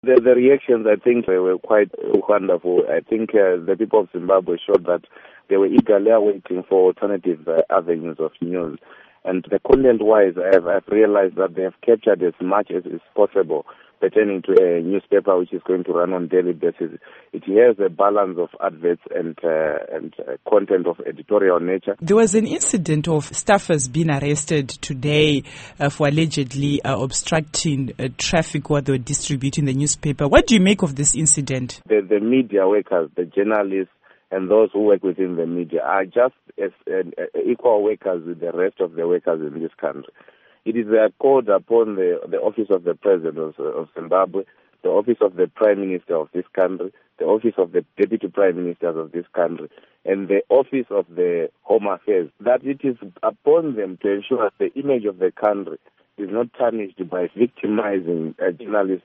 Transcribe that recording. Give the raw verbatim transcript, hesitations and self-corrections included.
The, the reactions, I think, they were quite wonderful. I think uh, the people of Zimbabwe showed that they were eagerly waiting for alternative uh, avenues of news. And the content-wise, I've, I've realized that they have captured as much as is possible pertaining to a newspaper which is going to run on daily basis. It has a balance of adverts and uh, and uh, content of editorial nature. There was an incident of staffers being arrested today uh, for allegedly uh, obstructing uh, traffic while they were distributing the newspaper. What do you make of this incident? The, the media workers, the journalists, and those who work within the media are just as uh, equal workers with the rest of the workers in this country. It is a called upon the, the office of the President of, of Zimbabwe, the office of the Prime Minister of this country, the office of the Deputy Prime Ministers of this country, and the office of the Home Affairs, that it is upon them to ensure that the image of the country is not tarnished by victimizing uh, journalists